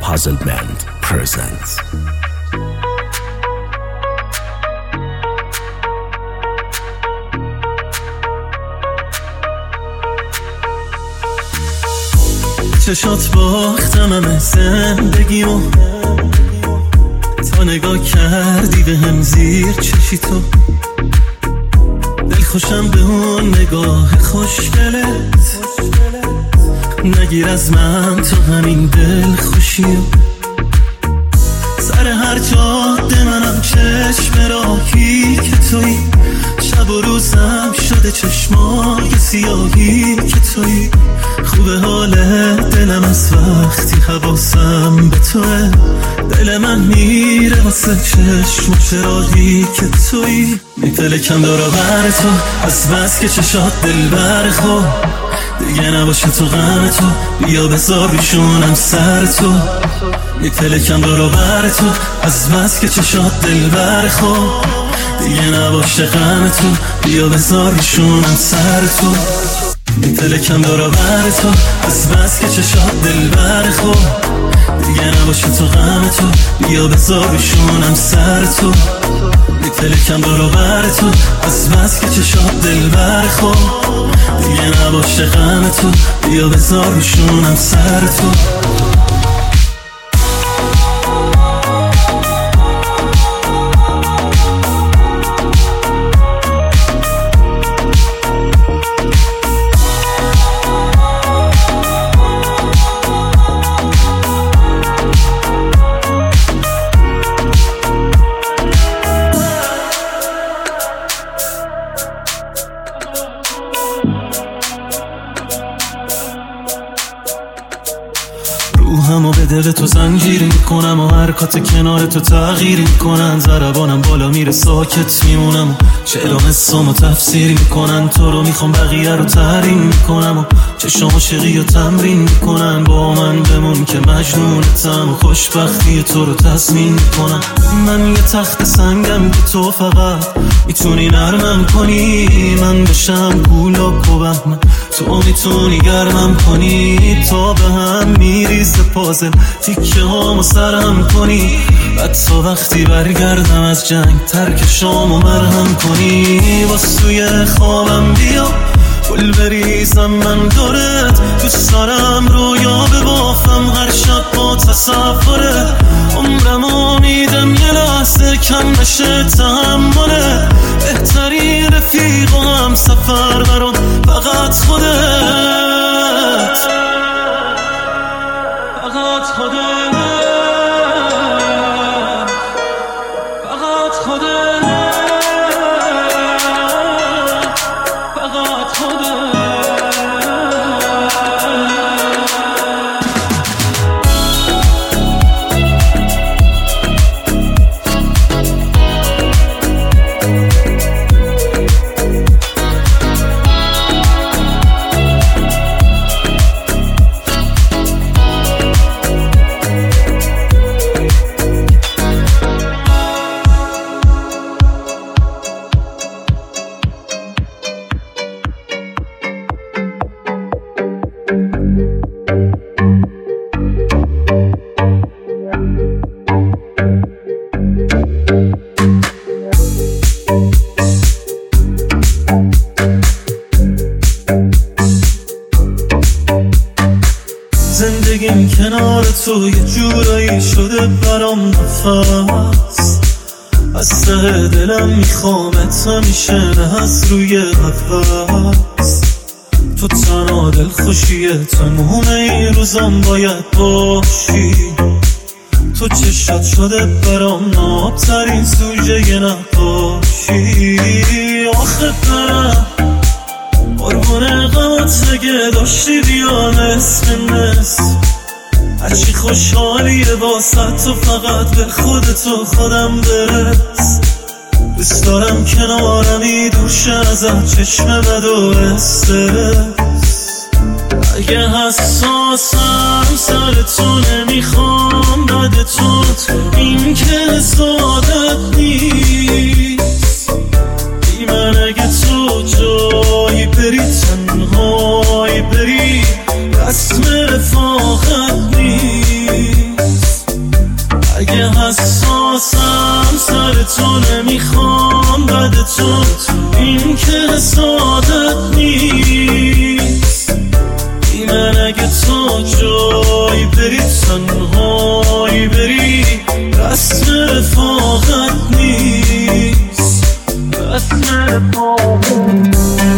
Puzzle Band presents چشات باختم همه زندگیمو، تا نگاه کردی به هم زیر چشی تو. دل خوشم به اون نگاه خوشگلت، نگیر از من تو همین دل خوشیو. سر هر جاده منم چشم راهی که توی، شب و روزم شده چشمای سیاهی که توی. خوبه حال دلم از وقتی حواسم به توه، دل من میره واسه چشم و چراغی که توی. میپلکم دورا بر تو از بس که چشات دل بر خو، دیگه نباشه تو غم تو، بیا بذار بیشونم سر تو. میپلکم دورا بر تو از بس که چشات دل بر خو، دیگه نباشه غم تو، بیا بذار بیشونم سر تو. میپلکم دورا بر تو از بس که چشات دل بر خو، دیگه نباشه تو غم تو، بیا بذار بیشونم سر تو. میپلکم دورا بر تو از بس که چشات دل بر خو، دیگه نباشه غم تو، بیا بذار بیشونم سر تو. روحمو به دل تو زنجیر میکنم و حرکات کنار تو تغییر میکنن. ضربانم بالا میره ساکت میمونم و شعرام اسمو تفسیر میکنن. تو رو میخوام بقیه رو تحریم میکنم و چشم عاشقی رو تمرین میکنن. با من بمون که مجنونتم و خوشبختی تو رو تضمین میکنم. من یه تخت سنگم که تو فقط میتونی نرمم کنی، من بشم کولاک و بهمن تو میتونی گرمم کنی. تا به هم میریزه پازل تیکه هامو سرم کنی، بعد تو وقتی برگردم از جنگ ترک شامو مرهم کنی. واسوی خوابم بیا گل بریزم من دورت، دوست دارم رویا ببافم هر شب با تصوره. عمرمو میدم یه لحظه کم بشه تحمله، بهترین رفیق و هم سفر برام فقط خودت، فقط خودت، فقط خودت، فقط خودت. زندگیم کنار تو یه جورایی شده برام نفس، از ته دلم میخوامت همیشه نه از روی قفس. تو تنها دل خوشیه تموم این روزم باید باشی. تو چشات شده برام نابترین سوژه نقاشی. آخه برم قربون غمات اگه داشتی بیا نصف هرچی خوشحالیه واسه تو فقط به خودتو خودم برس. دوست دارم کنارمی دوشه ازت چشم بد و استرس. اگه حساسم سر تو نمیخوام بدتون، این که سادت نیست. بی من اگه تو جایی بری تنهایی بری، رسم رفاقت نیست. که حساسم سر تو نمیخوام بعد تو، این که حسادت نیست. من اگه تو جایی بری تنهایی بری، رسم رفاقت نیست، رسم رفاقت.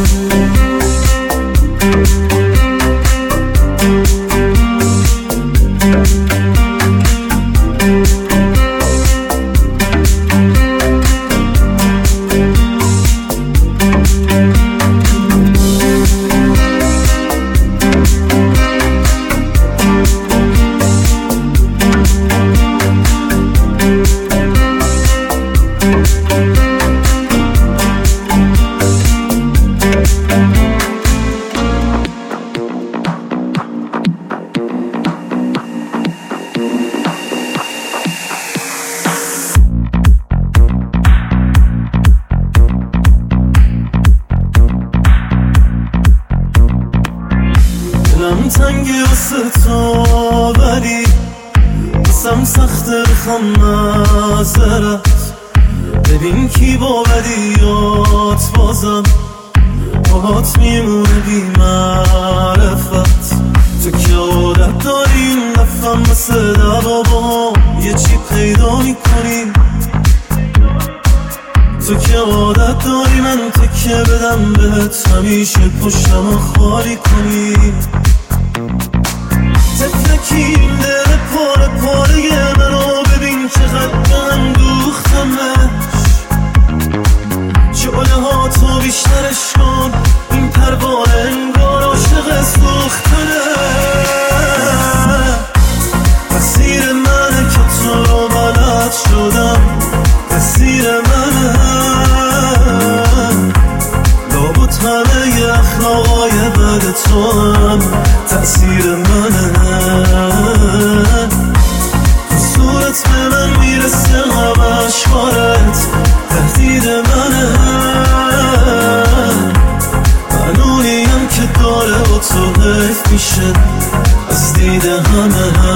دلم تنگه واسه تو ولی واسم سخته بخوام معذرت. ببین کی با بدیات بازم باهات میمونه بی معرفت. تو که عادت داری این دفعه مثل دوا با یه چی پیدا میکنی. تو که عادت داری من تکیه بدم بهت همیشه پشتم خالی کنی. تفلکیم دل پاره پاره منو ببین چقدر من دوختمش. شعله ها تو بیشترش کن این پروانه انگار عاشق سوختنه. تقصیر منه که تو رو بلد شدم، تقصیر منه. لابد همه اخلاقای بد تو هم تقصیر منه. صورت به من میرسه همش بارت تهدید منه. قانونیم که داره با تو حیف میشه از دید همه.